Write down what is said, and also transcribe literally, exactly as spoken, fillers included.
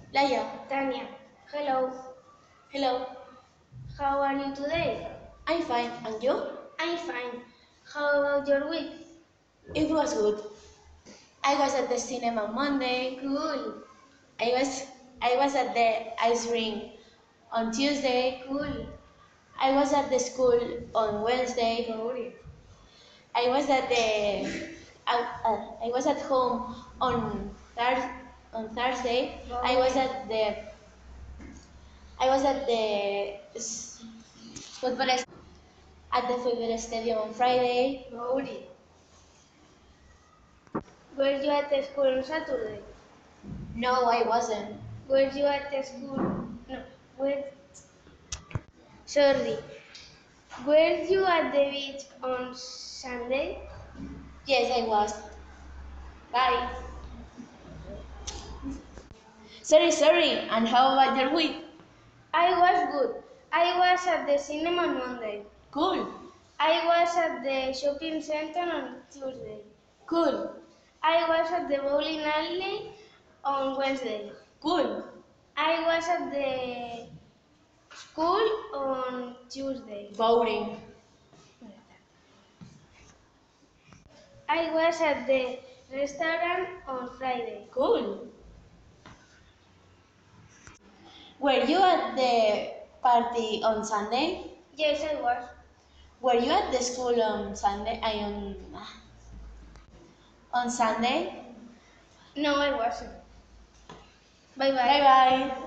Laia. Tanya. Hello. Hello. How are you today? I'm fine. And you? I'm fine. How about your week? It was good. I was at the cinema on Monday. Cool. I was I was at the ice rink on Tuesday. Cool. I was at the school on Wednesday. Cool. I was at the uh, uh, I was at home on Thurs on Thursday. I was at the I was at the s- football est- at the football stadium on Friday. Cool. Were you at the school on Saturday? No, I wasn't. Were you at the school? No. Were... Sorry. Were you at the beach on Sunday? Yes, I was. Bye. Sorry, sorry. And how about your week? I was good. I was at the cinema on Monday. Cool. I was at the shopping center on Tuesday. Cool. I was at the bowling alley on Wednesday. Cool. I was at the school on Tuesday. Boring. I was at the restaurant on Friday. Cool. Were you at the party on Sunday? Yes, I was. Were you at the school on Sunday? I on on Sunday? No, I wasn't. Bye bye. Bye bye.